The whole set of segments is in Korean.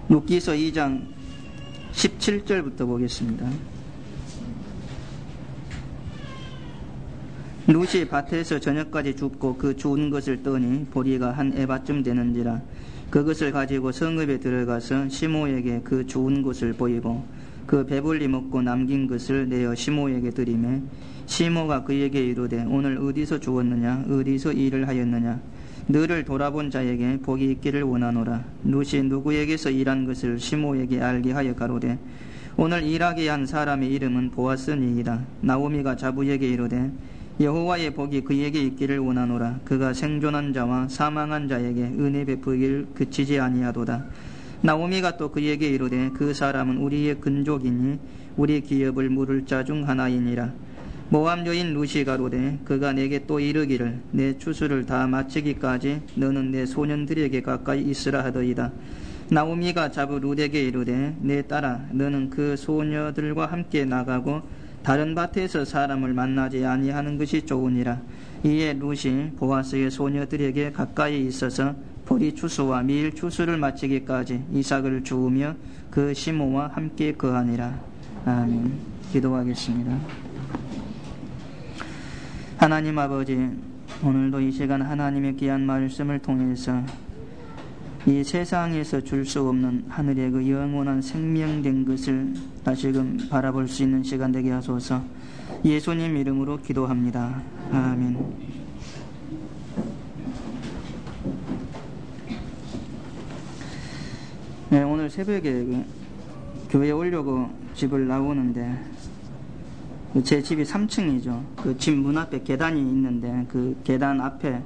룻기서 2장 17절부터 보겠습니다. 룻이 밭에서 저녁까지 줍고 그 주운 것을 떠니 보리가 한 에바쯤 되는지라 그것을 가지고 성읍에 들어가서 시모에게 그 주운 것을 보이고 그 배불리 먹고 남긴 것을 내어 시모에게 드리매 시모가 그에게 이르되 오늘 어디서 주웠느냐 어디서 일을 하였느냐 너를 돌아본 자에게 복이 있기를 원하노라. 룻이 누구에게서 일한 것을 시모에게 알게 하여 가로되 오늘 일하게 한 사람의 이름은 보아스니이다. 나오미가 자부에게 이르되 여호와의 복이 그에게 있기를 원하노라. 그가 생존한 자와 사망한 자에게 은혜 베푸기를 그치지 아니하도다. 나오미가 또 그에게 이르되 그 사람은 우리의 근족이니 우리 기업을 물을 자 중 하나이니라. 모압 여인 룻이 가로되 그가 내게 또 이르기를 내 추수를 다 마치기까지 너는 내 소년들에게 가까이 있으라 하더이다. 나오미가 자부 룻에게 이르되 내 딸아 너는 그 소녀들과 함께 나가고 다른 밭에서 사람을 만나지 아니하는 것이 좋으니라. 이에 룻이 보아스의 소녀들에게 가까이 있어서 보리 추수와 밀 추수를 마치기까지 이삭을 주우며 그 시모와 함께 거하니라. 아멘. 기도하겠습니다. 하나님 아버지, 오늘도 이 시간 하나님의 귀한 말씀을 통해서 이 세상에서 줄 수 없는 하늘의 그 영원한 생명된 것을 다시금 바라볼 수 있는 시간 되게 하소서. 예수님 이름으로 기도합니다. 아멘. 네, 오늘 새벽에 교회에 오려고 집을 나오는데 제 집이 3층이죠. 그 집 문 앞에 계단이 있는데 그 계단 앞에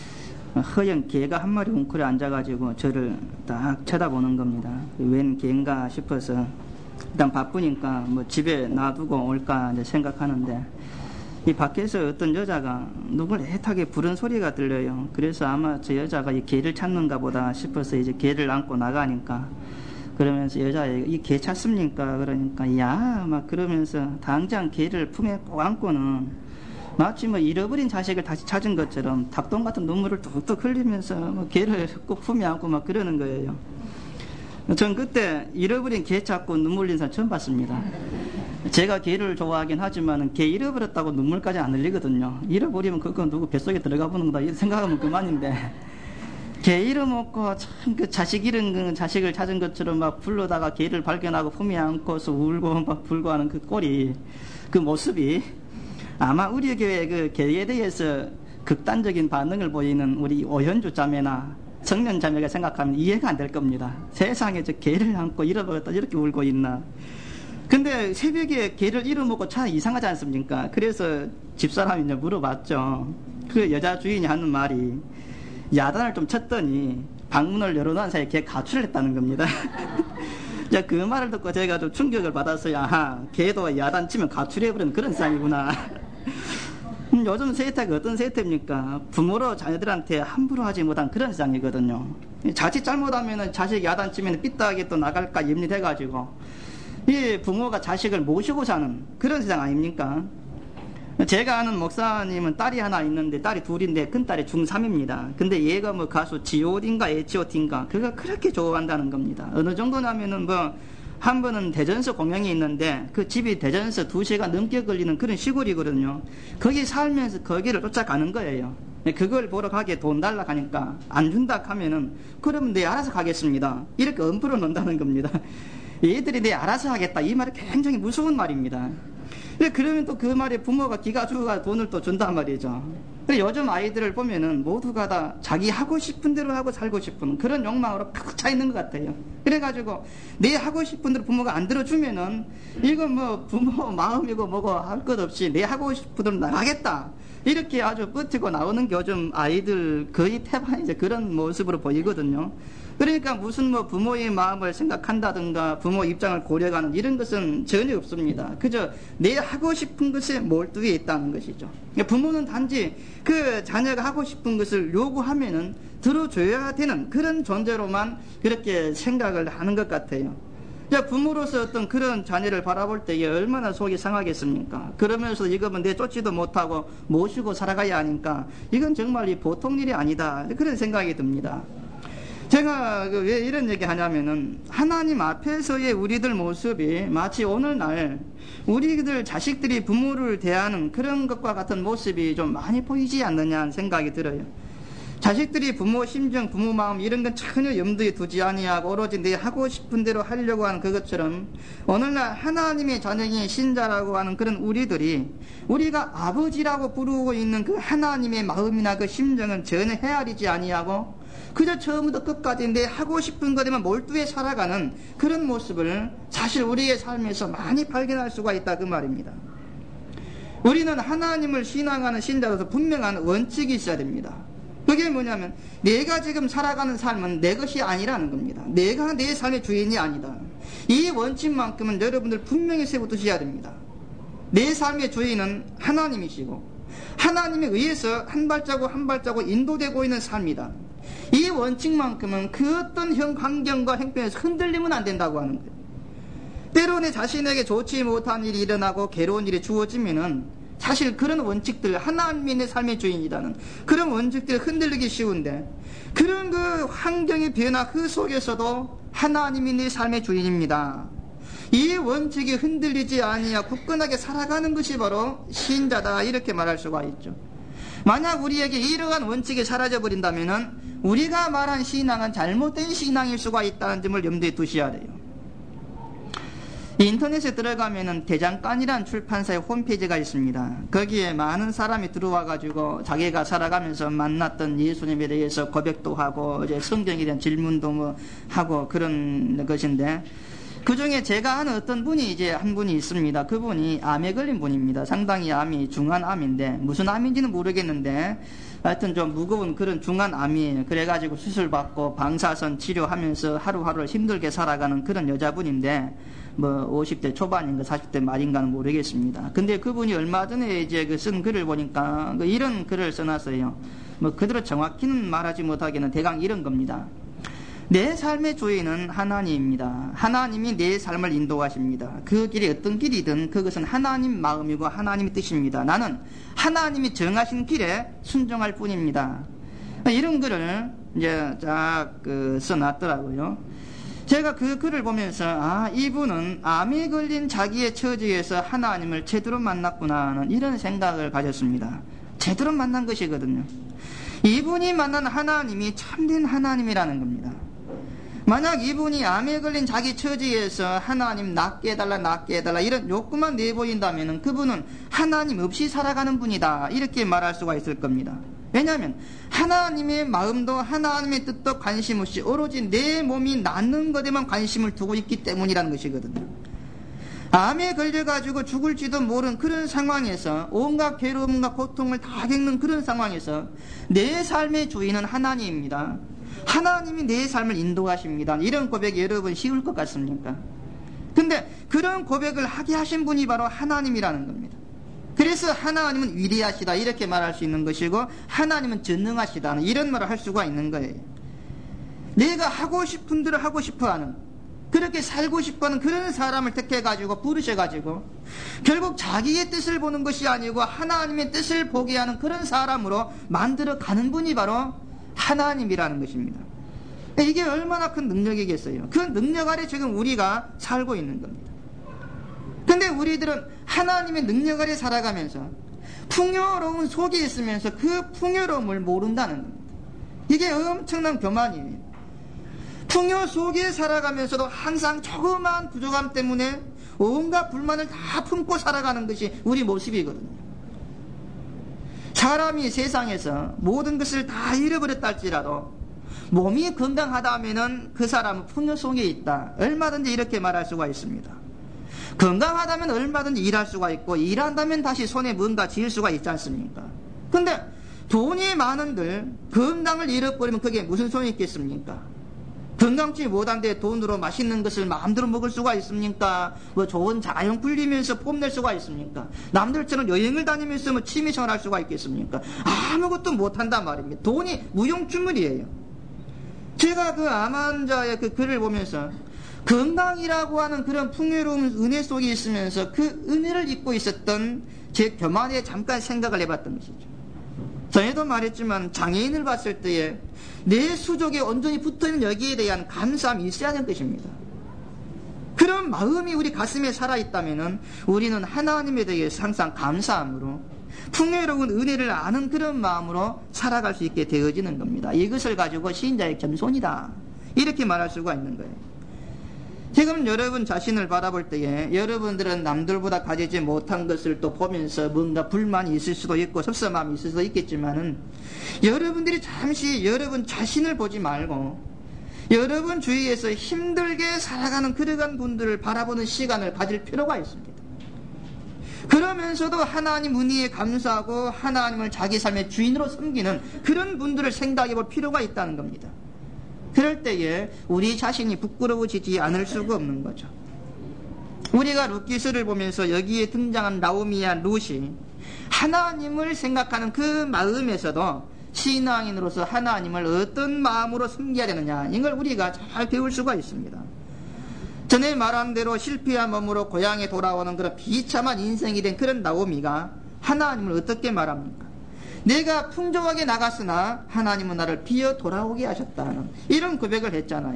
허연 개가 한 마리 웅크려 앉아가지고 저를 딱 쳐다보는 겁니다. 웬 개인가 싶어서 일단 바쁘니까 뭐 집에 놔두고 올까 이제 생각하는데 이 밖에서 어떤 여자가 누굴 애타게 부른 소리가 들려요. 그래서 아마 저 여자가 이 개를 찾는가 보다 싶어서 이제 개를 안고 나가니까 그러면서 여자애가 이 개 찾습니까? 그러니까 야 막 그러면서 당장 개를 품에 꼭 안고는 마치 뭐 잃어버린 자식을 다시 찾은 것처럼 닭똥 같은 눈물을 뚝뚝 흘리면서 뭐 개를 꼭 품에 안고 막 그러는 거예요. 전 그때 잃어버린 개 찾고 눈물 흘린 사람 처음 봤습니다. 제가 개를 좋아하긴 하지만 개 잃어버렸다고 눈물까지 안 흘리거든요. 잃어버리면 그건 누구 뱃속에 들어가 보는 거다 이런 생각하면 그만인데 개 잃어먹고 참 그 자식 잃은 자식을 찾은 것처럼 막 불러다가 개를 발견하고 품에 안고서 울고 막 불고 하는 그 꼴이 그 모습이 아마 우리 교회 그 개에 대해서 극단적인 반응을 보이는 우리 오현주 자매나 청년 자매가 생각하면 이해가 안 될 겁니다. 세상에 저 개를 안고 잃어버렸다 이렇게 울고 있나. 근데 새벽에 개를 잃어먹고 참 이상하지 않습니까? 그래서 집사람이 이제 물어봤죠. 그 여자 주인이 하는 말이 야단을 좀 쳤더니 방문을 열어놓은 사이에 개 가출을 했다는 겁니다. 그 말을 듣고 제가 좀 충격을 받았어요. 아하, 개도 야단 치면 가출해버리는 그런 세상이구나. 요즘 세태가 어떤 세태입니까? 부모로 자녀들한테 함부로 하지 못한 그런 세상이거든요. 자칫 잘못하면 자식 야단 치면 삐딱하게 또 나갈까 염려돼가지고 이 부모가 자식을 모시고 사는 그런 세상 아닙니까? 제가 아는 목사님은 딸이 하나 있는데 딸이 둘인데 큰딸이 중3입니다. 근데 얘가 뭐 가수 G.O.D인가 H.O.T인가 그가 그렇게 좋아한다는 겁니다. 어느 정도냐면은 뭐 한 번은 대전서 공연이 있는데 그 집이 대전서 2시간 넘게 걸리는 그런 시골이거든요. 거기 살면서 거기를 쫓아가는 거예요. 그걸 보러 가게 돈 달라 하니까 안 준다 하면은 그러면 네 알아서 가겠습니다. 이렇게 엄풀어 놓는다는 겁니다. 얘들이 네 알아서 하겠다 이 말이 굉장히 무서운 말입니다. 그러면 또 그 말에 부모가 기가 죽어가 돈을 또 준단 말이죠. 요즘 아이들을 보면은 모두가 다 자기 하고 싶은 대로 하고 살고 싶은 그런 욕망으로 팍 차 있는 것 같아요. 그래가지고 내 하고 싶은 대로 부모가 안 들어주면은 이건 뭐 부모 마음이고 뭐고 할 것 없이 내 하고 싶은 대로 나가겠다 이렇게 아주 버티고 나오는 게 요즘 아이들 거의 태반이 이제 그런 모습으로 보이거든요. 그러니까 무슨 뭐 부모의 마음을 생각한다든가 부모 입장을 고려하는 이런 것은 전혀 없습니다. 그저 내 하고 싶은 것에 몰두해 있다는 것이죠. 부모는 단지 그 자녀가 하고 싶은 것을 요구하면은 들어줘야 되는 그런 존재로만 그렇게 생각을 하는 것 같아요. 부모로서 어떤 그런 자녀를 바라볼 때 얼마나 속이 상하겠습니까? 그러면서 이거면 내쫓지도 못하고 모시고 살아가야 하니까 이건 정말 보통 일이 아니다 그런 생각이 듭니다. 제가 왜 이런 얘기 하냐면은 하나님 앞에서의 우리들 모습이 마치 오늘날 우리들 자식들이 부모를 대하는 그런 것과 같은 모습이 좀 많이 보이지 않느냐 생각이 들어요. 자식들이 부모 심정, 부모 마음 이런 건 전혀 염두에 두지 아니하고 오로지 내 하고 싶은 대로 하려고 하는 그것처럼 오늘날 하나님의 자녀인 신자라고 하는 그런 우리들이 우리가 아버지라고 부르고 있는 그 하나님의 마음이나 그 심정은 전혀 헤아리지 아니하고 그저 처음부터 끝까지 내 하고 싶은 것에만 몰두해 살아가는 그런 모습을 사실 우리의 삶에서 많이 발견할 수가 있다 그 말입니다. 우리는 하나님을 신앙하는 신자로서 분명한 원칙이 있어야 됩니다. 그게 뭐냐면 내가 지금 살아가는 삶은 내 것이 아니라는 겁니다. 내가 내 삶의 주인이 아니다. 이 원칙만큼은 여러분들 분명히 세워두셔야 됩니다. 내 삶의 주인은 하나님이시고 하나님에 의해서 한 발자국 한 발자국 인도되고 있는 삶이다. 이 원칙만큼은 그 어떤 환경과 형편에서 흔들리면 안 된다고 하는 거예요. 때로 내 자신에게 좋지 못한 일이 일어나고 괴로운 일이 주어지면은 사실 그런 원칙들, 하나님이 내 삶의 주인이라는 그런 원칙들이 흔들리기 쉬운데 그런 그 환경의 변화 그 속에서도 하나님이 내 삶의 주인입니다. 이 원칙이 흔들리지 아니하고 굳건하게 살아가는 것이 바로 신자다 이렇게 말할 수가 있죠. 만약 우리에게 이러한 원칙이 사라져버린다면 우리가 말한 신앙은 잘못된 신앙일 수가 있다는 점을 염두에 두셔야 돼요. 인터넷에 들어가면은 대장간이라는 출판사의 홈페이지가 있습니다. 거기에 많은 사람이 들어와가지고 자기가 살아가면서 만났던 예수님에 대해서 고백도 하고 이제 성경에 대한 질문도 뭐 하고 그런 것인데 그 중에 제가 아는 어떤 분이 이제 한 분이 있습니다. 그분이 암에 걸린 분입니다. 상당히 암이 중한 암인데 무슨 암인지는 모르겠는데 하여튼 좀 무거운 그런 중한 암이에요. 그래가지고 수술받고 방사선 치료하면서 하루하루를 힘들게 살아가는 그런 여자분인데 뭐 50대 초반인가 40대 말인가는 모르겠습니다. 근데 그분이 얼마 전에 이제 그 쓴 글을 보니까 이런 글을 써놨어요. 뭐 그대로 정확히는 말하지 못하기는 대강 이런 겁니다. 내 삶의 주인은 하나님입니다. 하나님이 내 삶을 인도하십니다. 그 길이 어떤 길이든 그것은 하나님 마음이고 하나님의 뜻입니다. 나는 하나님이 정하신 길에 순종할 뿐입니다. 이런 글을 이제 쫙 써놨더라고요. 제가 그 글을 보면서 이분은 암에 걸린 자기의 처지에서 하나님을 제대로 만났구나 하는 이런 생각을 가졌습니다. 제대로 만난 것이거든요. 이분이 만난 하나님이 참된 하나님이라는 겁니다. 만약 이분이 암에 걸린 자기 처지에서 하나님 낫게 해달라 이런 욕구만 내보인다면 그분은 하나님 없이 살아가는 분이다 이렇게 말할 수가 있을 겁니다. 왜냐하면 하나님의 마음도 하나님의 뜻도 관심 없이 오로지 내 몸이 낫는 것에만 관심을 두고 있기 때문이라는 것이거든요. 암에 걸려가지고 죽을지도 모르는 그런 상황에서 온갖 괴로움과 고통을 다 겪는 그런 상황에서 내 삶의 주인은 하나님입니다. 하나님이 내 삶을 인도하십니다. 이런 고백이 여러분 쉬울 것 같습니까? 근데 그런 고백을 하게 하신 분이 바로 하나님이라는 겁니다. 그래서 하나님은 위대하시다 이렇게 말할 수 있는 것이고 하나님은 전능하시다 이런 말을 할 수가 있는 거예요. 내가 하고 싶은 대로 하고 싶어하는 그렇게 살고 싶어하는 그런 사람을 택해가지고 부르셔가지고 결국 자기의 뜻을 보는 것이 아니고 하나님의 뜻을 보게 하는 그런 사람으로 만들어가는 분이 바로 하나님이라는 것입니다. 이게 얼마나 큰 능력이겠어요. 그 능력 아래 지금 우리가 살고 있는 겁니다. 근데 우리들은 하나님의 능력 아래 살아가면서 풍요로운 속에 있으면서 그 풍요로움을 모른다는 겁니다. 이게 엄청난 교만이에요. 풍요 속에 살아가면서도 항상 조그마한 부족함 때문에 온갖 불만을 다 품고 살아가는 것이 우리 모습이거든요. 사람이 세상에서 모든 것을 다 잃어버렸다 할지라도 몸이 건강하다면 그 사람은 풍요 속에 있다. 얼마든지 이렇게 말할 수가 있습니다. 건강하다면 얼마든지 일할 수가 있고 일한다면 다시 손에 뭔가 쥐을 수가 있지 않습니까? 근데 돈이 많은들 건강을 잃어버리면 그게 무슨 소용이 있겠습니까? 건강치 못한데 돈으로 맛있는 것을 마음대로 먹을 수가 있습니까? 뭐 좋은 자연 굴리면서 뽐낼 수가 있습니까? 남들처럼 여행을 다니면서 뭐 취미생활 할 수가 있겠습니까? 아무것도 못한단 말입니다. 돈이 무용주물이에요. 제가 그 암 환자의 그 글을 보면서 건강이라고 하는 그런 풍요로운 은혜 속에 있으면서 그 은혜를 잊고 있었던 제 교만에 잠깐 생각을 해봤던 것이죠. 전에도 말했지만 장애인을 봤을 때에 내 수족에 온전히 붙어있는 여기에 대한 감사함이 있어야 하는 것입니다. 그런 마음이 우리 가슴에 살아있다면 우리는 하나님에 대해서 항상 감사함으로 풍요로운 은혜를 아는 그런 마음으로 살아갈 수 있게 되어지는 겁니다. 이것을 가지고 신자의 겸손이다, 이렇게 말할 수가 있는 거예요. 지금 여러분 자신을 바라볼 때에 여러분들은 남들보다 가지지 못한 것을 또 보면서 뭔가 불만이 있을 수도 있고 섭섭함이 있을 수도 있겠지만은, 여러분들이 잠시 여러분 자신을 보지 말고 여러분 주위에서 힘들게 살아가는 그러한 분들을 바라보는 시간을 가질 필요가 있습니다. 그러면서도 하나님 은혜에 감사하고 하나님을 자기 삶의 주인으로 섬기는 그런 분들을 생각해 볼 필요가 있다는 겁니다. 그럴 때에 우리 자신이 부끄러워지지 않을 수가 없는 거죠. 우리가 룻기서를 보면서 여기에 등장한 나오미와 룻이 하나님을 생각하는 그 마음에서도 신앙인으로서 하나님을 어떤 마음으로 섬겨야 되느냐, 이걸 우리가 잘 배울 수가 있습니다. 전에 말한 대로 실패한 몸으로 고향에 돌아오는 그런 비참한 인생이 된 그런 나오미가 하나님을 어떻게 말합니까? 내가 풍족하게 나갔으나 하나님은 나를 비어 돌아오게 하셨다는 이런 고백을 했잖아요.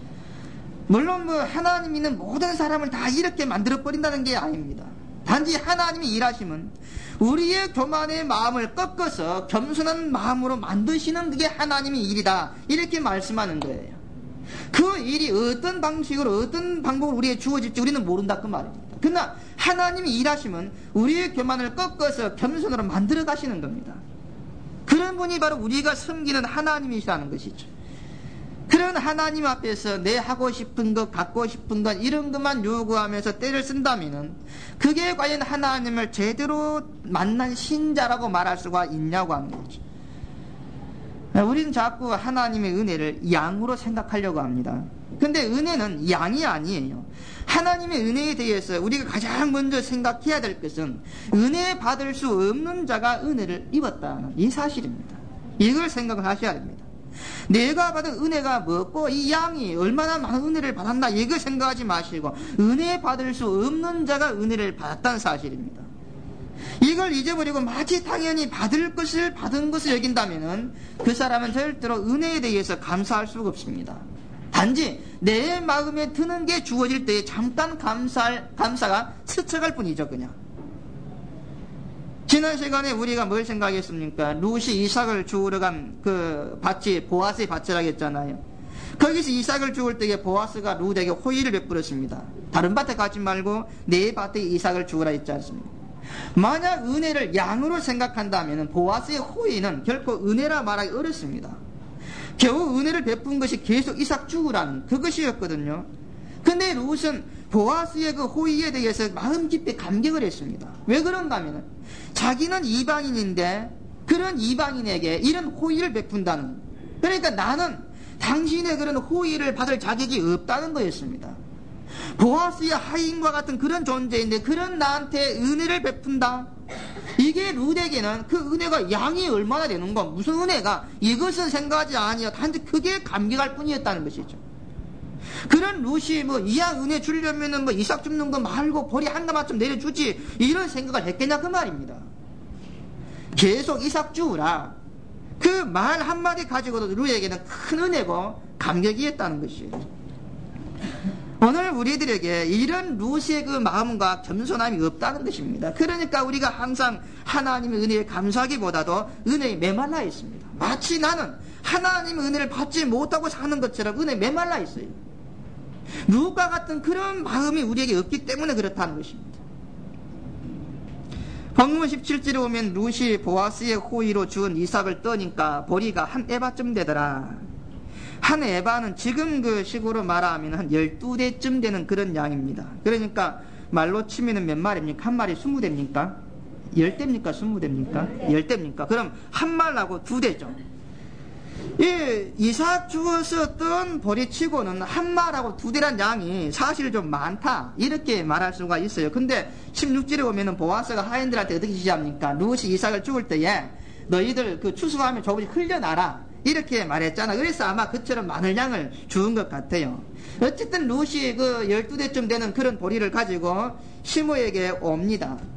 물론 하나님 믿는 모든 사람을 다 이렇게 만들어버린다는 게 아닙니다. 단지 하나님이 일하시면 우리의 교만의 마음을 꺾어서 겸손한 마음으로 만드시는 그게 하나님의 일이다, 이렇게 말씀하는 거예요. 그 일이 어떤 방식으로 어떤 방법으로 우리에게 주어질지 우리는 모른다, 그 말입니다. 그러나 하나님이 일하시면 우리의 교만을 꺾어서 겸손으로 만들어 가시는 겁니다. 그런 분이 바로 우리가 섬기는 하나님이시라는 것이죠. 그런 하나님 앞에서 내 하고 싶은 것, 갖고 싶은 것, 이런 것만 요구하면서 때를 쓴다면 그게 과연 하나님을 제대로 만난 신자라고 말할 수가 있냐고 하는 거죠. 우리는 자꾸 하나님의 은혜를 양으로 생각하려고 합니다. 근데 은혜는 양이 아니에요. 하나님의 은혜에 대해서 우리가 가장 먼저 생각해야 될 것은 은혜 받을 수 없는 자가 은혜를 입었다는 이 사실입니다. 이걸 생각을 하셔야 됩니다. 내가 받은 은혜가 뭐고 이 양이 얼마나 많은 은혜를 받았나, 이걸 생각하지 마시고 은혜 받을 수 없는 자가 은혜를 받았다는 사실입니다. 이걸 잊어버리고 마치 당연히 받을 것을 받은 것을 여긴다면 그 사람은 절대로 은혜에 대해서 감사할 수가 없습니다. 단지 내 마음에 드는 게 주어질 때에 잠깐 감사가 스쳐갈 뿐이죠, 그냥. 지난 시간에 우리가 뭘 생각했습니까? 룻이 이삭을 주우러 간 그 밭이 보아스의 밭이라고 했잖아요. 거기서 이삭을 주울 때에 보아스가 룻에게 호의를 베풀었습니다. 다른 밭에 가지 말고 내 밭에 이삭을 주우라 했지 않습니까? 만약 은혜를 양으로 생각한다면 보아스의 호의는 결코 은혜라 말하기 어렵습니다. 겨우 은혜를 베푼 것이 계속 이삭 주우라는 그것이었거든요. 근데 룻은 보아스의 그 호의에 대해서 마음 깊이 감격을 했습니다. 왜 그런가 하면 자기는 이방인인데 그런 이방인에게 이런 호의를 베푼다는, 그러니까 나는 당신의 그런 호의를 받을 자격이 없다는 거였습니다. 보아스의 하인과 같은 그런 존재인데 그런 나한테 은혜를 베푼다, 이게 룻에게는 그 은혜가 양이 얼마나 되는 거, 무슨 은혜가, 이것은 생각하지 아니요, 단지 크게 감격할 뿐이었다는 것이죠. 그런 룻이 이양 은혜 주려면은 이삭 줍는 거 말고 보리 한 가마 좀 내려주지, 이런 생각을 했겠냐 그 말입니다. 계속 이삭 주우라, 그 말 한마디 가지고도 룻에게는 큰 은혜고 감격이었다는 것이에요. 오늘 우리들에게 이런 룻의 그 마음과 겸손함이 없다는 것입니다. 그러니까 우리가 항상 하나님의 은혜에 감사하기보다도 은혜에 메말라 있습니다. 마치 나는 하나님의 은혜를 받지 못하고 사는 것처럼 은혜에 메말라 있어요. 룻과 같은 그런 마음이 우리에게 없기 때문에 그렇다는 것입니다. 본문 17절에 보면 룻이 보아스의 호의로 주은 이삭을 떠니까 보리가 한 에바쯤 되더라. 한 에바는 지금 그 식으로 말하면 한 12대쯤 되는 그런 양입니다. 그러니까 말로 치면 몇 마리입니까? 한 마리 20대입니까? 10대입니까? 20대입니까? 10대입니까? 그럼 한 말하고 2대죠. 이삭 주어서 뜬 보리치고는 한 말하고 2대란 양이 사실 좀 많다, 이렇게 말할 수가 있어요. 근데 16절에 보면은 보아스가 하인들한테 어떻게 지시합니까? 룻이 이삭을 죽을 때에 너희들 그 추수하면 조금씩 흘려놔라, 이렇게 말했잖아. 그래서 아마 그처럼 많은 양을 주은 것 같아요. 어쨌든 룻이 그 12대쯤 되는 그런 보리를 가지고 시므에게 옵니다.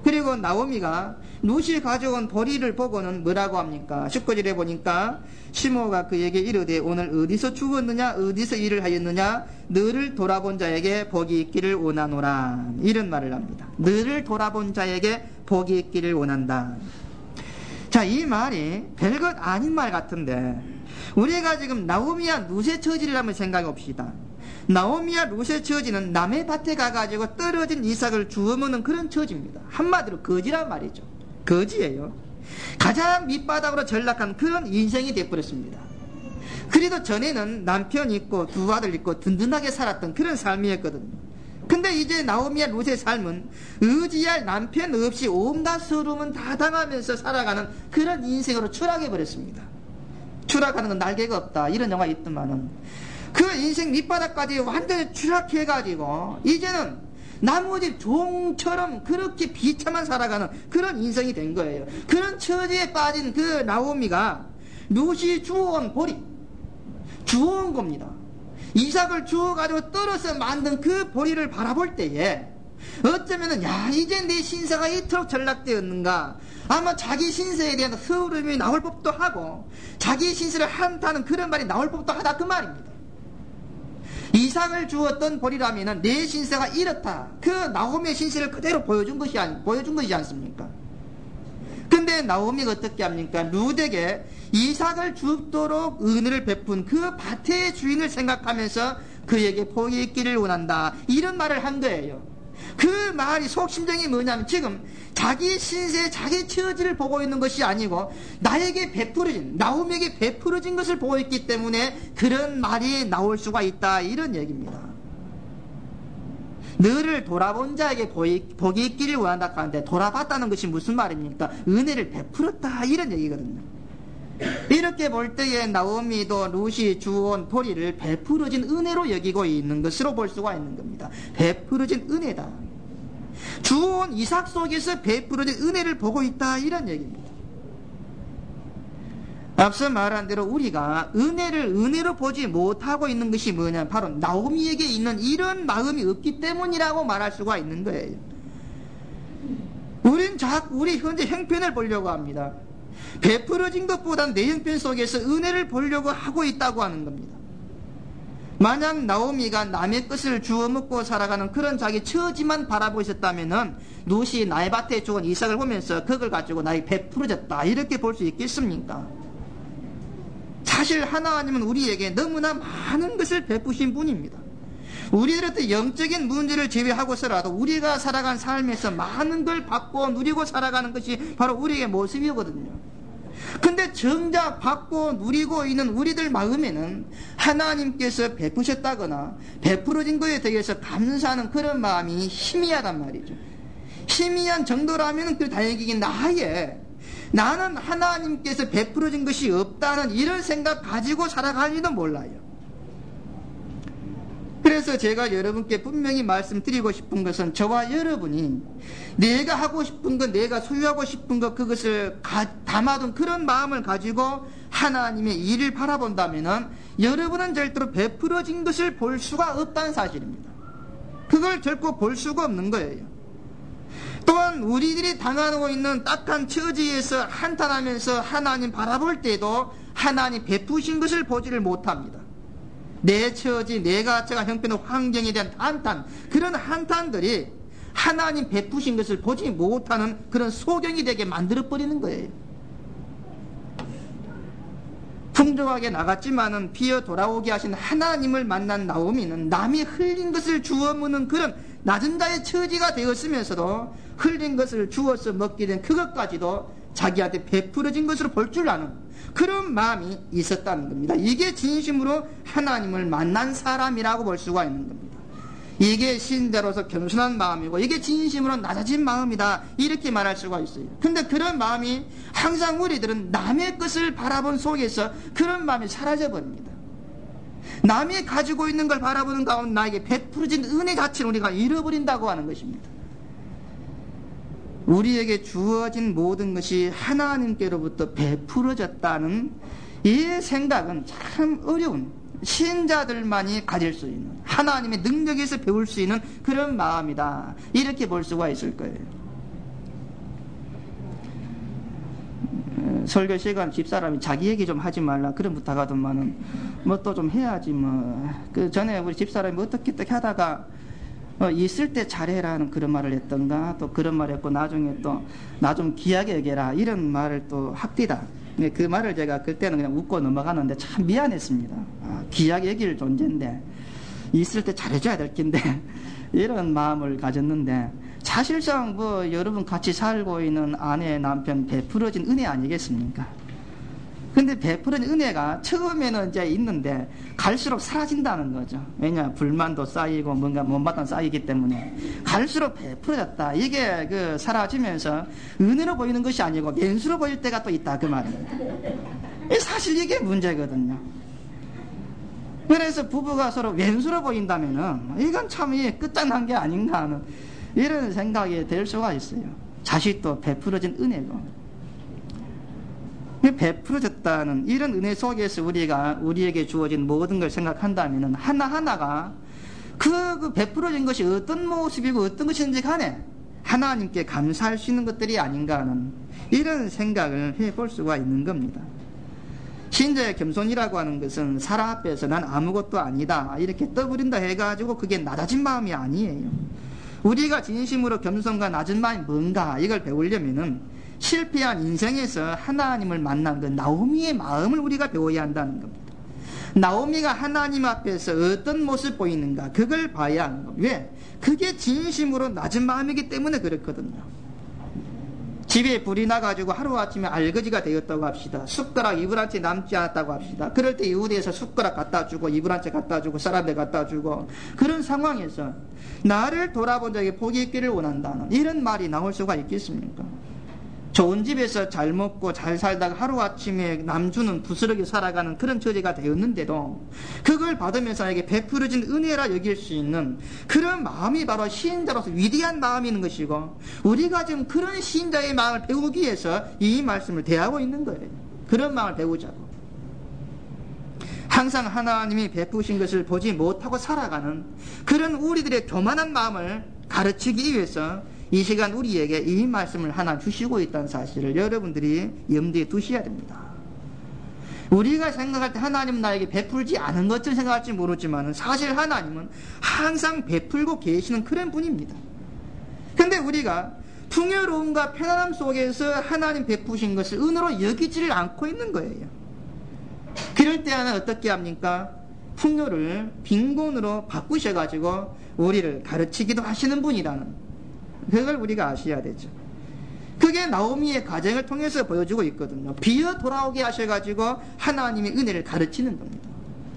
그리고 나오미가 룻이 가져온 보리를 보고는 뭐라고 합니까? 19절에 보니까 시모가 그에게 이르되 오늘 어디서 죽었느냐 어디서 일을 하였느냐 너를 돌아본 자에게 복이 있기를 원하노라. 이런 말을 합니다. 너를 돌아본 자에게 복이 있기를 원한다. 자, 이 말이 별것 아닌 말 같은데 우리가 지금 나오미와 룻의 처지를 한번 생각해 봅시다. 나오미와 룻의 처지는 남의 밭에 가가지고 떨어진 이삭을 주워 먹는 그런 처지입니다. 한마디로 거지란 말이죠. 거지예요. 가장 밑바닥으로 전락한 그런 인생이 되어버렸습니다. 그래도 전에는 남편 있고 두 아들 있고 든든하게 살았던 그런 삶이었거든요. 근데 이제 나오미와 룻의 삶은 의지할 남편 없이 온갖 서름은 다 당하면서 살아가는 그런 인생으로 추락해버렸습니다. 추락하는 건 날개가 없다 이런 영화 있더만은 그 인생 밑바닥까지 완전히 추락해가지고 이제는 나머지 종처럼 그렇게 비참한 살아가는 그런 인생이 된 거예요. 그런 처지에 빠진 그 나오미가 룻이 주워온 보리, 주워온 겁니다. 이삭을 주워가지고 떨어서 만든 그 보리를 바라볼 때에 어쩌면은 야 이제 내 신세가 이토록 전락되었는가, 아마 자기 신세에 대한 서울음이 나올 법도 하고 자기 신세를 한다는 그런 말이 나올 법도 하다 그 말입니다. 이삭을 주었던 보리라면은 내 신세가 이렇다, 그 나오미의 신세를 그대로 보여준 것이 않습니까? 근데 나오미가 어떻게 합니까? 룻에게 이삭을 줍도록 은혜를 베푼 그 밭의 주인을 생각하면서 그에게 복이 있기를 원한다 이런 말을 한 거예요. 그 말이 속심정이 뭐냐면 지금 자기 신세 자기 처지를 보고 있는 것이 아니고 나에게 베풀어진, 나오미에게 베풀어진 것을 보고 있기 때문에 그런 말이 나올 수가 있다 이런 얘기입니다. 너를 돌아본 자에게 복이 있기를 원한다 하는데 돌아봤다는 것이 무슨 말입니까? 은혜를 베풀었다 이런 얘기거든요. 이렇게 볼 때에 나오미도 룻이 주온 보리를 베풀어진 은혜로 여기고 있는 것으로 볼 수가 있는 겁니다. 베풀어진 은혜다. 주온 이삭 속에서 베풀어진 은혜를 보고 있다 이런 얘기입니다. 앞서 말한 대로 우리가 은혜를 은혜로 보지 못하고 있는 것이 뭐냐, 바로 나오미에게 있는 이런 마음이 없기 때문이라고 말할 수가 있는 거예요. 우린 자꾸 우리 현재 형편을 보려고 합니다. 베풀어진 것보다는 내 형편 속에서 은혜를 보려고 하고 있다고 하는 겁니다. 만약 나오미가 남의 것을 주워 먹고 살아가는 그런 자기 처지만 바라보고 있었다면은 룻이 나의 밭에 주운 이삭을 보면서 그걸 가지고 나에게 베풀어졌다 이렇게 볼 수 있겠습니까? 사실 하나님은 우리에게 너무나 많은 것을 베푸신 분입니다. 우리들의 영적인 문제를 제외하고서라도 우리가 살아간 삶에서 많은 걸 받고 누리고 살아가는 것이 바로 우리의 모습이거든요. 근데 정작 받고 누리고 있는 우리들 마음에는 하나님께서 베푸셨다거나 베풀어진 것에 대해서 감사하는 그런 마음이 희미하단 말이죠. 희미한 정도라면 그 다행이긴 나는 하나님께서 베풀어진 것이 없다는 이런 생각 가지고 살아가는지도 몰라요. 그래서 제가 여러분께 분명히 말씀드리고 싶은 것은 저와 여러분이 내가 하고 싶은 것, 내가 소유하고 싶은 것, 그것을 담아둔 그런 마음을 가지고 하나님의 일을 바라본다면 여러분은 절대로 베풀어진 것을 볼 수가 없다는 사실입니다. 그걸 결코 볼 수가 없는 거예요. 또한 우리들이 당하고 있는 딱한 처지에서 한탄하면서 하나님 바라볼 때도 하나님 베푸신 것을 보지를 못합니다. 내 처지, 내가 형편의 환경에 대한 한탄, 그런 한탄들이 하나님 베푸신 것을 보지 못하는 그런 소경이 되게 만들어버리는 거예요. 풍족하게 나갔지만은 비어 돌아오게 하신 하나님을 만난 나오미는 남이 흘린 것을 주워 먹는 그런 낮은 자의 처지가 되었으면서도 흘린 것을 주워서 먹게 된 그것까지도 자기한테 베풀어진 것으로 볼 줄 아는 그런 마음이 있었다는 겁니다. 이게 진심으로 하나님을 만난 사람이라고 볼 수가 있는 겁니다. 이게 신자로서 겸손한 마음이고 이게 진심으로 낮아진 마음이다 이렇게 말할 수가 있어요. 근데 그런 마음이 항상 우리들은 남의 것을 바라본 속에서 그런 마음이 사라져버립니다. 남이 가지고 있는 걸 바라보는 가운데 나에게 베풀어진 은혜 자체를 우리가 잃어버린다고 하는 것입니다. 우리에게 주어진 모든 것이 하나님께로부터 베풀어졌다는 이 생각은 참 어려운, 신자들만이 가질 수 있는, 하나님의 능력에서 배울 수 있는 그런 마음이다 이렇게 볼 수가 있을 거예요. 설교 시간 집사람이 자기 얘기 좀 하지 말라 그런 부탁하더만은 뭐 또 좀 해야지 뭐. 그 전에 우리 집사람이 어떻게 하다가 있을 때 잘해라는 그런 말을 했던가, 또 그런 말을 했고 나중에 또 나 좀 귀하게 여겨라 이런 말을 또 합디다. 그 말을 제가 그때는 그냥 웃고 넘어가는데 참 미안했습니다. 귀하게 여길 존재인데 있을 때 잘해줘야 될 텐데 이런 마음을 가졌는데, 사실상 뭐 여러분 같이 살고 있는 아내 남편 베풀어진 은혜 아니겠습니까? 근데 베풀어진 은혜가 처음에는 이제 있는데 갈수록 사라진다는 거죠. 왜냐, 불만도 쌓이고 뭔가 못마땅 쌓이기 때문에 갈수록 베풀어졌다. 이게 그 사라지면서 은혜로 보이는 것이 아니고 왼수로 보일 때가 또 있다 그 말입니다. 사실 이게 문제거든요. 그래서 부부가 서로 왼수로 보인다면은 이건 참 끝장난 게 아닌가 하는 이런 생각이 될 수가 있어요. 자식도 베풀어진 은혜고, 베풀어졌다는 이런 은혜 속에서 우리에게 주어진 모든 걸 생각한다면 하나하나가 그 베풀어진 것이 어떤 모습이고 어떤 것인지 간에 하나님께 감사할 수 있는 것들이 아닌가 하는 이런 생각을 해볼 수가 있는 겁니다. 신자의 겸손이라고 하는 것은 사람 앞에서 난 아무것도 아니다 이렇게 떠부린다 해가지고 그게 낮아진 마음이 아니에요. 우리가 진심으로 겸손과 낮은 마음이 뭔가 이걸 배우려면은 실패한 인생에서 하나님을 만난 그 나오미의 마음을 우리가 배워야 한다는 겁니다. 나오미가 하나님 앞에서 어떤 모습 보이는가 그걸 봐야 하는 겁니다. 왜? 그게 진심으로 낮은 마음이기 때문에 그렇거든요. 집에 불이 나가지고 하루아침에 알거지가 되었다고 합시다. 숟가락 이불 한 채 남지 않았다고 합시다. 그럴 때 이웃에서 숟가락 갖다 주고 이불 한 채 갖다 주고 사람들 갖다 주고, 그런 상황에서 나를 돌아본 적에 복이 있기를 원한다는 이런 말이 나올 수가 있겠습니까? 좋은 집에서 잘 먹고 잘 살다가 하루아침에 남주는 부스러기 살아가는 그런 처지가 되었는데도 그걸 받으면서 나에게 베풀어진 은혜라 여길 수 있는 그런 마음이 바로 시인자로서 위대한 마음이 있는 것이고, 우리가 지금 그런 시인자의 마음을 배우기 위해서 이 말씀을 대하고 있는 거예요. 그런 마음을 배우자고. 항상 하나님이 베푸신 것을 보지 못하고 살아가는 그런 우리들의 교만한 마음을 가르치기 위해서 이 시간 우리에게 이 말씀을 하나 주시고 있다는 사실을 여러분들이 염두에 두셔야 됩니다. 우리가 생각할 때 하나님은 나에게 베풀지 않은 것처럼 생각할지 모르지만 사실 하나님은 항상 베풀고 계시는 그런 분입니다. 그런데 우리가 풍요로움과 편안함 속에서 하나님 베푸신 것을 은으로 여기지를 않고 있는 거예요. 그럴 때는 어떻게 합니까? 풍요를 빈곤으로 바꾸셔가지고 우리를 가르치기도 하시는 분이라는, 그걸 우리가 아셔야 되죠. 그게 나오미의 가정을 통해서 보여주고 있거든요. 비어 돌아오게 하셔가지고 하나님의 은혜를 가르치는 겁니다.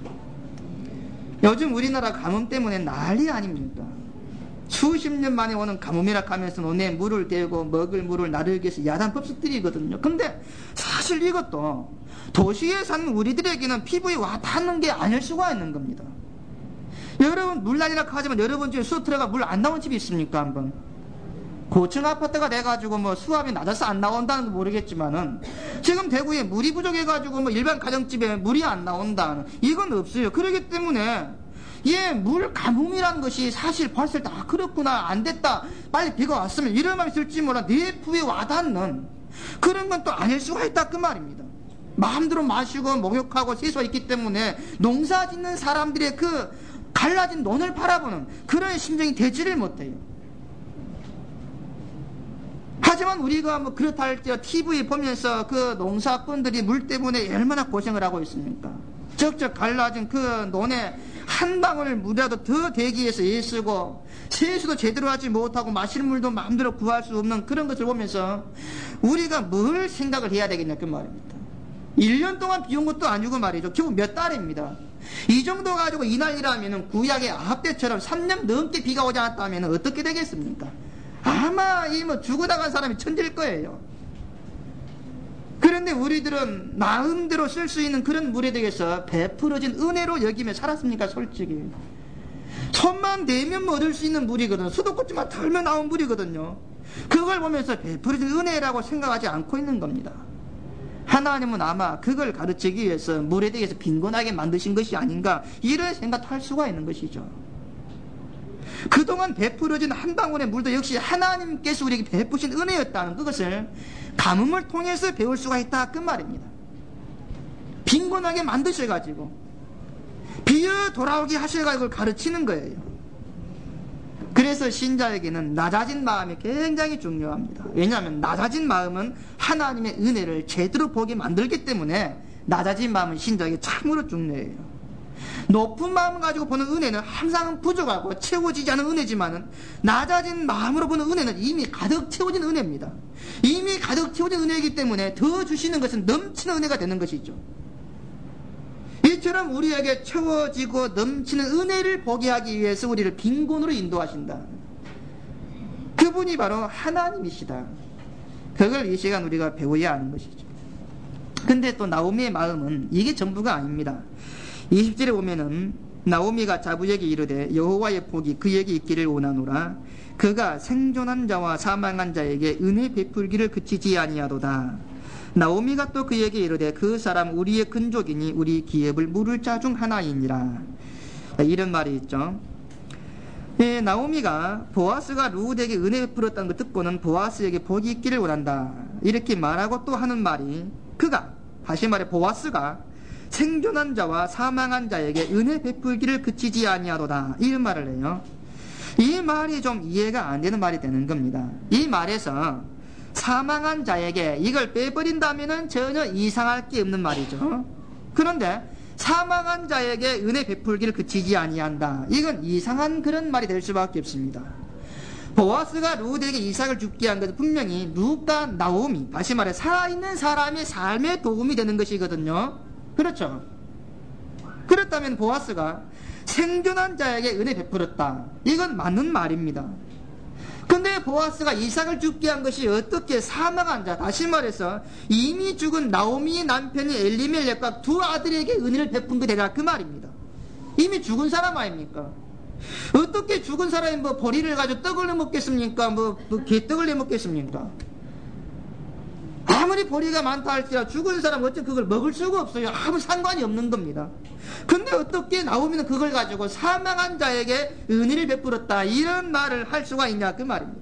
요즘 우리나라 가뭄 때문에 난리 아닙니까? 수십 년 만에 오는 가뭄이라 하면서 논에 물을 대고 먹을 물을 나르기 위해서 야단 법석들이거든요. 근데 사실 이것도 도시에 사는 우리들에게는 피부에 와닿는 게 아닐 수가 있는 겁니다. 여러분, 물난이라 하지만 여러분 중에 수도트레가 물 안 나온 집이 있습니까? 한번 고층 아파트가 돼가지고 뭐 수압이 낮아서 안 나온다는 건 모르겠지만은 지금 대구에 물이 부족해가지고 뭐 일반 가정집에 물이 안 나온다는 이건 없어요. 그렇기 때문에 물 가뭄이라는 것이 사실 봤을 때 그렇구나, 안 됐다, 빨리 비가 왔으면 이런 마음이 들지 몰라 내 부에 와닿는 그런 건 또 아닐 수가 있다 그 말입니다. 마음대로 마시고 목욕하고 세수가 있기 때문에 농사 짓는 사람들의 그 갈라진 논을 바라보는 그런 심정이 되지를 못해요. 하지만 우리가 뭐 그렇다 할지라도 TV 보면서 그 농사꾼들이 물 때문에 얼마나 고생을 하고 있습니까? 적적 갈라진 그 논에 한 방울 물이라도 더 대기 위해서 애쓰고 세수도 제대로 하지 못하고 마실 물도 마음대로 구할 수 없는 그런 것을 보면서 우리가 뭘 생각을 해야 되겠냐 그 말입니다. 1년 동안 비 온 것도 아니고 말이죠. 겨우 몇 달입니다. 이 정도 가지고 이 난리라면 구약의 아합 때처럼 3년 넘게 비가 오지 않았다면 어떻게 되겠습니까? 아마 죽어나간 사람이 천재일 거예요. 그런데 우리들은 마음대로 쓸 수 있는 그런 물에 대해서 베풀어진 은혜로 여기며 살았습니까? 솔직히 손만 대면 얻을 수 있는 물이거든요. 수도꼭지만 털면 나온 물이거든요. 그걸 보면서 베풀어진 은혜라고 생각하지 않고 있는 겁니다. 하나님은 아마 그걸 가르치기 위해서 물에 대해서 빈곤하게 만드신 것이 아닌가 이런 생각할 수가 있는 것이죠. 그동안 베풀어진 한 방울의 물도 역시 하나님께서 우리에게 베푸신 은혜였다는 그것을 가뭄을 통해서 배울 수가 있다 그 말입니다. 빈곤하게 만드셔가지고 비어 돌아오게 하셔가지고 그걸 가르치는 거예요. 그래서 신자에게는 낮아진 마음이 굉장히 중요합니다. 왜냐하면 낮아진 마음은 하나님의 은혜를 제대로 보게 만들기 때문에 낮아진 마음은 신자에게 참으로 중요해요. 높은 마음을 가지고 보는 은혜는 항상 부족하고 채워지지 않은 은혜지만은 낮아진 마음으로 보는 은혜는 이미 가득 채워진 은혜입니다. 이미 가득 채워진 은혜이기 때문에 더 주시는 것은 넘치는 은혜가 되는 것이죠. 이처럼 우리에게 채워지고 넘치는 은혜를 보게 하기 위해서 우리를 빈곤으로 인도하신다. 그분이 바로 하나님이시다. 그걸 이 시간 우리가 배워야 하는 것이죠. 근데 또 나오미의 마음은 이게 전부가 아닙니다. 20절에 보면은 나오미가 자부에게 이르되 여호와의 복이 그에게 있기를 원하노라. 그가 생존한 자와 사망한 자에게 은혜 베풀기를 그치지 아니하도다. 나오미가 또 그에게 이르되 그 사람 우리의 근족이니 우리 기업을 물을 자 중 하나이니라. 이런 말이 있죠. 예, 나오미가 보아스가 루థ에게 은혜 베풀었다는 걸 듣고는 보아스에게 복이 있기를 원한다 이렇게 말하고 또 하는 말이, 그가, 다시 말해 보아스가 생존한 자와 사망한 자에게 은혜 베풀기를 그치지 아니하도다 이런 말을 해요. 이 말이 좀 이해가 안 되는 말이 되는 겁니다. 이 말에서 사망한 자에게 이걸 빼버린다면 전혀 이상할 게 없는 말이죠. 그런데 사망한 자에게 은혜 베풀기를 그치지 아니한다, 이건 이상한 그런 말이 될 수밖에 없습니다. 보아스가 루థ에게 이삭을 죽게 한 것은 분명히 루ഥ과 나오미, 다시 말해 살아있는 사람의 삶에 도움이 되는 것이거든요. 그렇죠? 그렇다면 보아스가 생존한 자에게 은혜 베풀었다, 이건 맞는 말입니다. 근데 보아스가 이삭을 죽게 한 것이 어떻게 사망한 자, 다시 말해서 이미 죽은 나오미의 남편이 엘리멜렉과 두 아들에게 은혜를 베푼 게 되라 그 말입니다. 이미 죽은 사람 아닙니까? 어떻게 죽은 사람이 뭐 보리를 가지고 떡을 해 먹겠습니까? 뭐 개떡을 해 먹겠습니까? 아무리 보리가 많다 할지라도 죽은 사람 어째 그걸 먹을 수가 없어요. 아무 상관이 없는 겁니다. 근데 어떻게 나오미는 그걸 가지고 사망한 자에게 은혜를 베풀었다 이런 말을 할 수가 있냐 그 말입니다.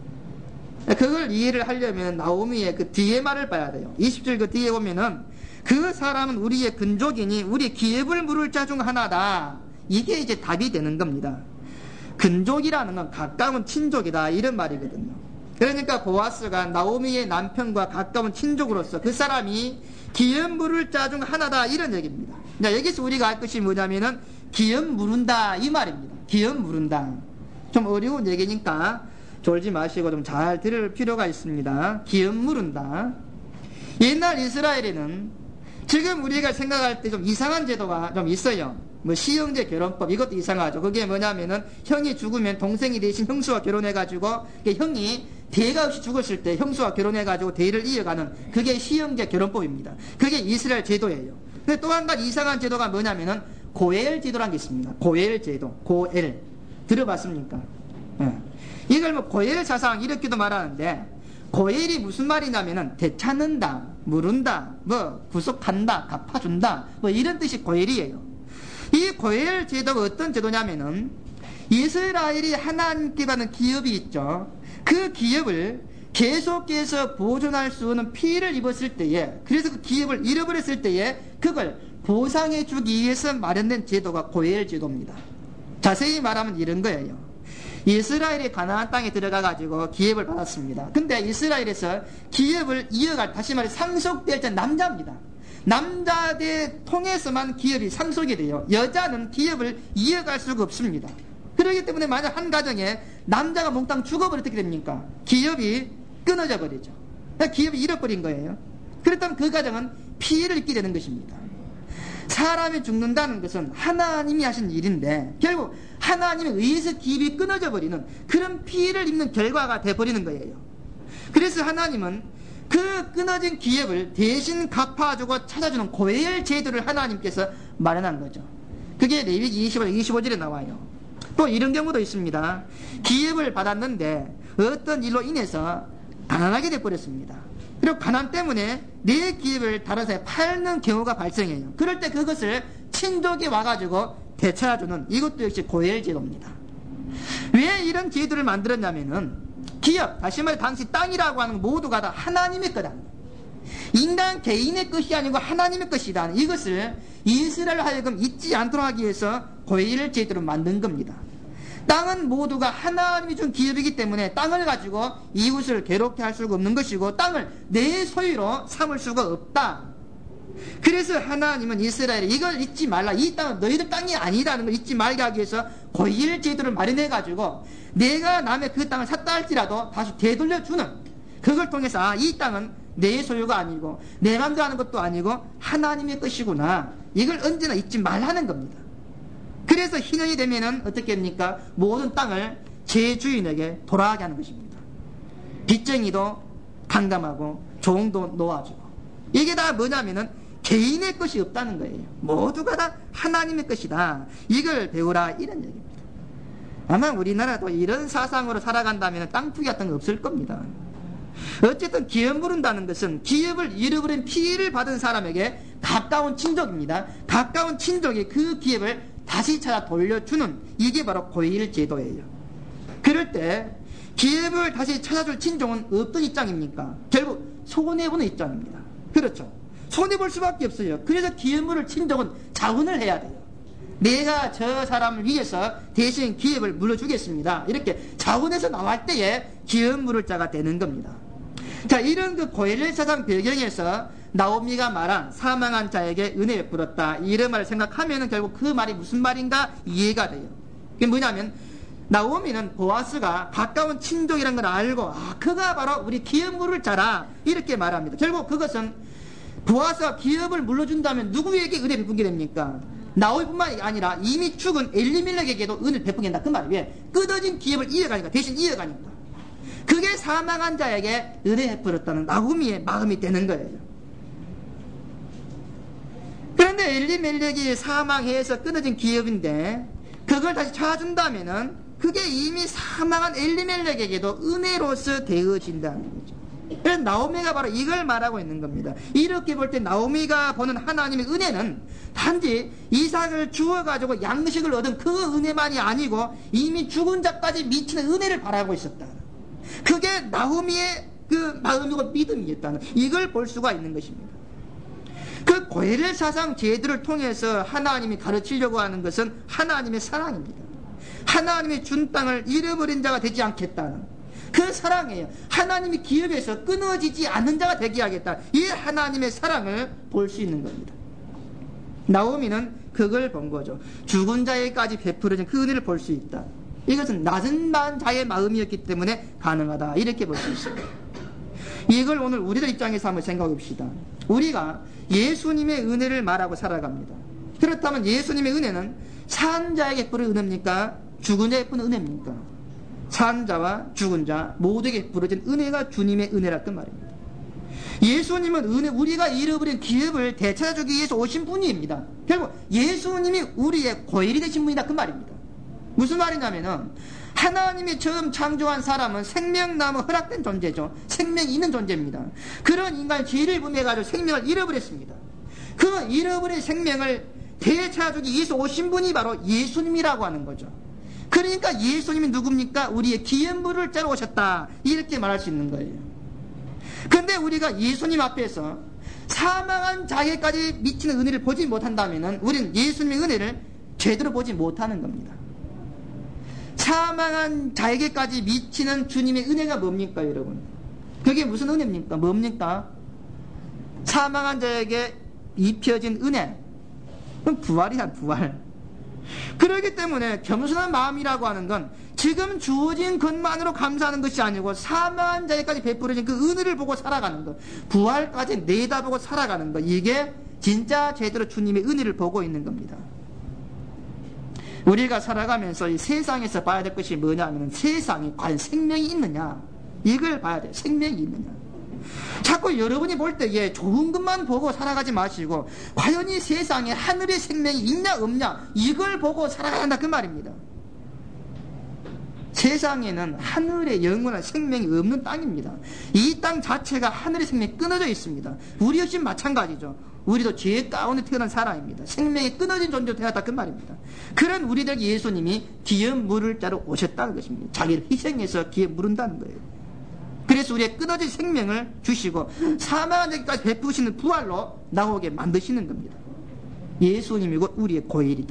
그걸 이해를 하려면 나오미의 그 뒤에 말을 봐야 돼요. 20절 그 뒤에 보면은 그 사람은 우리의 근족이니 우리 기업을 물을 자 중 하나다, 이게 이제 답이 되는 겁니다. 근족이라는 건 가까운 친족이다 이런 말이거든요. 그러니까 보아스가 나오미의 남편과 가까운 친족으로서 그 사람이 기업 물을 자 중 하나다 이런 얘기입니다. 자, 여기서 우리가 알 것이 뭐냐면은 기업 물은다 이 말입니다. 기업 물은다. 좀 어려운 얘기니까 졸지 마시고 좀 잘 들을 필요가 있습니다. 기업 물은다. 옛날 이스라엘에는 지금 우리가 생각할 때 좀 이상한 제도가 좀 있어요. 뭐 시형제 결혼법, 이것도 이상하죠. 그게 뭐냐면은 형이 죽으면 동생이 대신 형수와 결혼해가지고 형이 대가 없이 죽었을 때 형수와 결혼해가지고 대를 이어가는 그게 시형제 결혼법입니다. 그게 이스라엘 제도예요. 근데 또 한 가지 이상한 제도가 뭐냐면은 고엘 제도라는 게 있습니다. 고엘 제도, 고엘 들어봤습니까? 이걸 뭐 고엘 사상 이렇게도 말하는데, 고엘이 무슨 말이냐면은 되찾는다, 물은다, 뭐 구속한다, 갚아준다, 뭐 이런 뜻이 고엘이에요. 이 고엘 제도가 어떤 제도냐면은 이스라엘이 하나님께 받는 기업이 있죠. 그 기업을 계속해서 보존할 수 없는 피해를 입었을 때에, 그래서 그 기업을 잃어버렸을 때에 그걸 보상해 주기 위해서 마련된 제도가 고엘 제도입니다. 자세히 말하면 이런 거예요. 이스라엘이 가나안 땅에 들어가 가지고 기업을 받았습니다. 근데 이스라엘에서 기업을 이어갈, 다시 말해 상속될 때 남자입니다. 남자들 통해서만 기업이 상속이 돼요. 여자는 기업을 이어갈 수가 없습니다. 그렇기 때문에 만약 한 가정에 남자가 몽땅 죽어버리면 어떻게 됩니까? 기업이 끊어져 버리죠. 기업이 잃어버린 거예요. 그렇다면 그 가정은 피해를 입게 되는 것입니다. 사람이 죽는다는 것은 하나님이 하신 일인데 결국 하나님에 의해서 기업이 끊어져 버리는 그런 피해를 입는 결과가 돼버리는 거예요. 그래서 하나님은 그 끊어진 기업을 대신 갚아주고 찾아주는 고엘 제도를 하나님께서 마련한 거죠. 그게 레위기 25절에 나와요. 또 이런 경우도 있습니다. 기업을 받았는데 어떤 일로 인해서 가난하게 돼버렸습니다. 그리고 가난 때문에 내 기업을 다른 사람에 팔는 경우가 발생해요. 그럴 때 그것을 친족이 와가지고 되찾아주는, 이것도 역시 고엘 제도입니다. 왜 이런 제도를 만들었냐면은 기업, 다시 말해 당시 땅이라고 하는 모두가 다 하나님의 거다. 인간 개인의 것이 아니고 하나님의 것이다. 이것을 이스라엘로 하여금 잊지 않도록 하기 위해서 고일 제도를 만든 겁니다. 땅은 모두가 하나님이 준 기업이기 때문에 땅을 가지고 이웃을 괴롭게 할 수가 없는 것이고 땅을 내 소유로 삼을 수가 없다. 그래서 하나님은 이스라엘에 이걸 잊지 말라. 이 땅은 너희들 땅이 아니라는 걸 잊지 말게 하기 위해서 고일 제도를 마련해 가지고 내가 남의 그 땅을 샀다 할지라도 다시 되돌려주는, 그걸 통해서 이 땅은 내 소유가 아니고 내 맘대로 하는 것도 아니고 하나님의 것이구나, 이걸 언제나 잊지 말라는 겁니다. 그래서 희년이 되면은 어떻게 합니까? 모든 땅을 제 주인에게 돌아가게 하는 것입니다. 빚쟁이도 강감하고 종도 놓아주고. 이게 다 뭐냐면은 개인의 것이 없다는 거예요. 모두가 다 하나님의 것이다. 이걸 배우라, 이런 얘기입니다. 아마 우리나라도 이런 사상으로 살아간다면 땅 투기 같은 거 없을 겁니다. 어쨌든 기업 물은다는 것은 기업을 잃어버린 피해를 받은 사람에게 가까운 친족입니다. 가까운 친족이 그 기업을 다시 찾아 돌려주는, 이게 바로 고일 제도예요. 그럴 때 기업을 다시 찾아줄 친족은 어떤 입장입니까? 결국 손해보는 입장입니다. 그렇죠. 손해볼 수밖에 없어요. 그래서 기업 물을 친족은 자원을 해야 돼요. 내가 저 사람을 위해서 대신 기업을 물어주겠습니다. 이렇게 자원에서 나올 때에 기업 물을 자가 되는 겁니다. 자, 이런 그 고일 사상 배경에서 나오미가 말한 사망한 자에게 은혜 베풀었다, 이런 말을 생각하면 결국 그 말이 무슨 말인가 이해가 돼요. 그게 뭐냐면 나오미는 보아스가 가까운 친족이라는 걸 알고 그가 바로 우리 기업 물을 자라, 이렇게 말합니다. 결국 그것은 보아스가 기업을 물려준다면 누구에게 은혜 베푸게 됩니까? 나오미뿐만 아니라 이미 죽은 엘리멜렉에게도 은혜를 베푸게 된다, 그 말이. 왜? 끊어진 기업을 이어가니까, 대신 이어가니까. 그게 사망한 자에게 은혜 베풀었다는 나오미의 마음이 되는 거예요. 그런데 엘리멜렉이 사망해서 끊어진 기업인데 그걸 다시 찾아준다면은 그게 이미 사망한 엘리멜렉에게도 은혜로서 되어진다는 거죠. 그래서 나오미가 바로 이걸 말하고 있는 겁니다. 이렇게 볼 때 나오미가 보는 하나님의 은혜는 단지 이삭을 주어가지고 양식을 얻은 그 은혜만이 아니고 이미 죽은 자까지 미치는 은혜를 바라고 있었다. 그게 나오미의 그 마음이고 믿음이었다는, 이걸 볼 수가 있는 것입니다. 그 고일 사상 제도를 통해서 하나님이 가르치려고 하는 것은 하나님의 사랑입니다. 하나님이 준 땅을 잃어버린 자가 되지 않겠다는 그 사랑이에요. 하나님이 기업에서 끊어지지 않는 자가 되게 하겠다, 이 하나님의 사랑을 볼 수 있는 겁니다. 나오미는 그걸 본 거죠. 죽은 자에게까지 베풀어진 그 은혜를 볼 수 있다. 이것은 낮은 자의 마음이었기 때문에 가능하다, 이렇게 볼 수 있어요. 이걸 오늘 우리들 입장에서 한번 생각해 봅시다. 우리가 예수님의 은혜를 말하고 살아갑니다. 그렇다면 예수님의 은혜는 산 자에게 베푸는 은혜입니까? 죽은 자에게 베푸는 은혜입니까? 산 자와 죽은 자 모두에게 베풀어진 은혜가 주님의 은혜라 그 말입니다. 예수님은 우리가 잃어버린 기업을 되찾아주기 위해서 오신 분입니다. 결국 예수님이 우리의 고일이 되신 분이다, 그 말입니다. 무슨 말이냐면은 하나님이 처음 창조한 사람은 생명나무 허락된 존재죠. 생명이 있는 존재입니다. 그런 인간의 죄를 범해가지고 생명을 잃어버렸습니다. 그 잃어버린 생명을 되찾아주기 위해서 오신 분이 바로 예수님이라고 하는 거죠. 그러니까 예수님이 누굽니까? 우리의 기업 물을 자러 오셨다, 이렇게 말할 수 있는 거예요. 그런데 우리가 예수님 앞에서 사망한 자에게까지 미치는 은혜를 보지 못한다면 우리는 예수님의 은혜를 제대로 보지 못하는 겁니다. 사망한 자에게까지 미치는 주님의 은혜가 뭡니까, 여러분? 그게 무슨 은혜입니까? 뭡니까? 사망한 자에게 입혀진 은혜. 그럼 부활이야, 부활. 그렇기 때문에 겸손한 마음이라고 하는 건 지금 주어진 것만으로 감사하는 것이 아니고 사망한 자에게까지 베풀어진 그 은혜를 보고 살아가는 것, 부활까지 내다보고 살아가는 것, 이게 진짜 제대로 주님의 은혜를 보고 있는 겁니다. 우리가 살아가면서 이 세상에서 봐야 될 것이 뭐냐면 세상에 과연 생명이 있느냐, 이걸 봐야 돼요. 생명이 있느냐. 자꾸 여러분이 볼 때 좋은 것만 보고 살아가지 마시고 과연 이 세상에 하늘의 생명이 있냐 없냐, 이걸 보고 살아가야 한다, 그 말입니다. 세상에는 하늘의 영원한 생명이 없는 땅입니다. 이 땅 자체가 하늘의 생명이 끊어져 있습니다. 우리 역시 마찬가지죠. 우리도 죄 가운데 태어난 사람입니다. 생명이 끊어진 존재로 태어났다 그 말입니다. 그런 우리들 예수님이 기업 물을 자로 오셨다는 것입니다. 자기를 희생해서 기업 물은다는 거예요. 그래서 우리의 끊어진 생명을 주시고 사망한 자까지 베푸시는 부활로 나오게 만드시는 겁니다. 예수님이 곧 우리의 고일이다.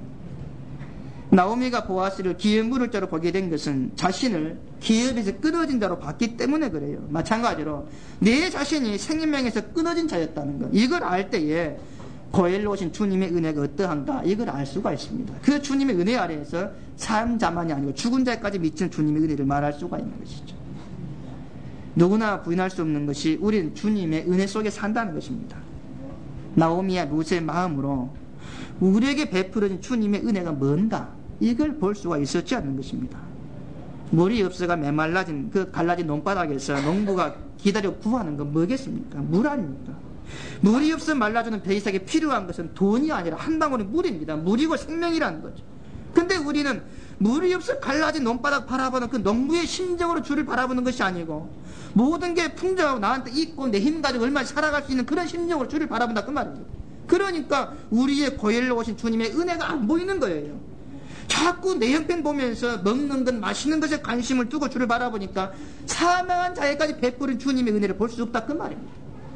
나오미가 보아스를 기업 물을 자로 보게 된 것은 자신을 기업에서 끊어진 자로 봤기 때문에 그래요. 마찬가지로 내 자신이 생명에서 끊어진 자였다는 것, 이걸 알 때에 고엘로 오신 주님의 은혜가 어떠한가 이걸 알 수가 있습니다. 그 주님의 은혜 아래에서 산 자만이 아니고 죽은 자까지 미치는 주님의 은혜를 말할 수가 있는 것이죠. 누구나 부인할 수 없는 것이 우리는 주님의 은혜 속에 산다는 것입니다. 나오미와 룻의 마음으로 우리에게 베풀어진 주님의 은혜가 뭔가 이걸 볼 수가 있었지 않는 것입니다. 물이 없어가 메말라진 그 갈라진 논바닥에서 농부가 기다려 구하는 건 뭐겠습니까? 물 아닙니까? 물이 없어 말라주는 베이삭에 필요한 것은 돈이 아니라 한 방울의 물입니다. 물이고 생명이라는 거죠. 근데 우리는 물이 없어 갈라진 논바닥 바라보는 그 농부의 심정으로 주를 바라보는 것이 아니고 모든 게 풍족하고 나한테 있고 내 힘 가지고 얼마나 살아갈 수 있는 그런 심정으로 주를 바라본다 그 말입니다. 그러니까 우리의 고엘로 오신 주님의 은혜가 안 보이는 거예요. 자꾸 내 형편 보면서 먹는 것, 마시는 것에 관심을 두고 주를 바라보니까 사망한 자에까지 베푸는 주님의 은혜를 볼 수 없다 그 말입니다.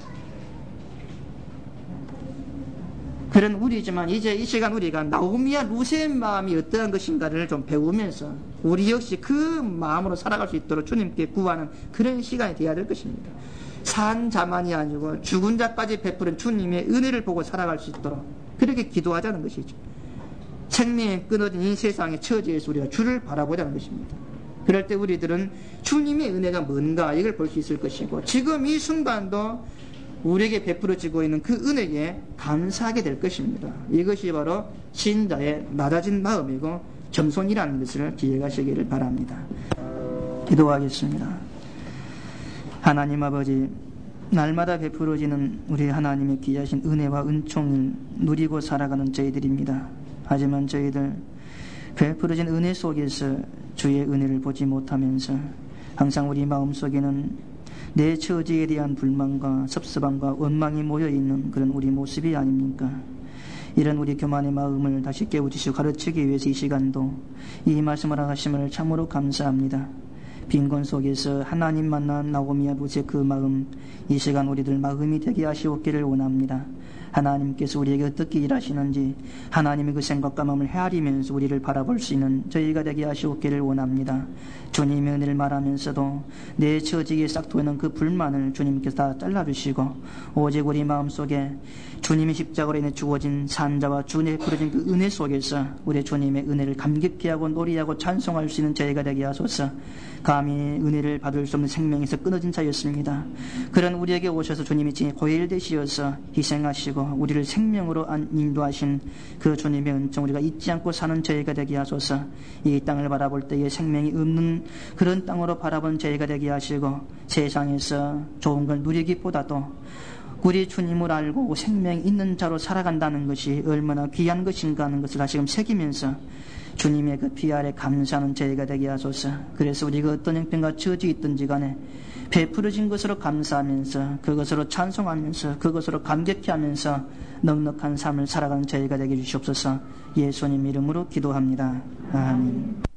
그런 우리지만 이제 이 시간 우리가 나오미와 룻의 마음이 어떠한 것인가를 좀 배우면서 우리 역시 그 마음으로 살아갈 수 있도록 주님께 구하는 그런 시간이 되어야 될 것입니다. 산 자만이 아니고 죽은 자까지 베푸는 주님의 은혜를 보고 살아갈 수 있도록 그렇게 기도하자는 것이죠. 생명이 끊어진 이 세상의 처지에서 우리가 주를 바라보자는 것입니다. 그럴 때 우리들은 주님의 은혜가 뭔가 이걸 볼 수 있을 것이고 지금 이 순간도 우리에게 베풀어지고 있는 그 은혜에 감사하게 될 것입니다. 이것이 바로 신자의 낮아진 마음이고 겸손이라는 것을 기억하시기를 바랍니다. 기도하겠습니다. 하나님 아버지, 날마다 베풀어지는 우리 하나님의 귀하신 은혜와 은총을 누리고 살아가는 저희들입니다. 하지만 저희들 베풀어진 은혜 속에서 주의 은혜를 보지 못하면서 항상 우리 마음속에는 내 처지에 대한 불만과 섭섭함과 원망이 모여있는 그런 우리 모습이 아닙니까? 이런 우리 교만의 마음을 다시 깨우치시고 가르치기 위해서 이 시간도 이 말씀을 하심을 참으로 감사합니다. 빈곤 속에서 하나님 만난 나오미와 룻의 그 마음, 이 시간 우리들 마음이 되게 하시옵기를 원합니다. 하나님께서 우리에게 어떻게 일하시는지 하나님의 그 생각과 마음을 헤아리면서 우리를 바라볼 수 있는 저희가 되게 하시옵기를 원합니다. 주님의 은혜를 말하면서도 내 처지에 싹트는 그 불만을 주님께서 다 잘라주시고 오직 우리 마음속에 주님의 십자가로 인해 주어진 산자와 주님의 부러진 그 은혜 속에서 우리 주님의 은혜를 감격히 하고 노래하고 찬송할 수 있는 저희가 되게 하소서. 감히 은혜를 받을 수 없는 생명에서 끊어진 자였습니다. 그런 우리에게 오셔서 주님이 지금 고일되시어서 희생하시고 우리를 생명으로 인도하신 그 주님의 은총 우리가 잊지 않고 사는 저희가 되게 하소서. 이 땅을 바라볼 때에 생명이 없는 그런 땅으로 바라본 저희가 되게 하시고 세상에서 좋은 걸 누리기보다도 우리 주님을 알고 생명이 있는 자로 살아간다는 것이 얼마나 귀한 것인가 하는 것을 다시금 새기면서 주님의 그 피 아래 감사하는 저희가 되게 하소서. 그래서 우리가 어떤 형편과 처지 있든지 간에 베풀어진 것으로 감사하면서 그것으로 찬송하면서 그것으로 감격히 하면서 넉넉한 삶을 살아가는 저희가 되게 해주시옵소서. 예수님 이름으로 기도합니다. 아멘.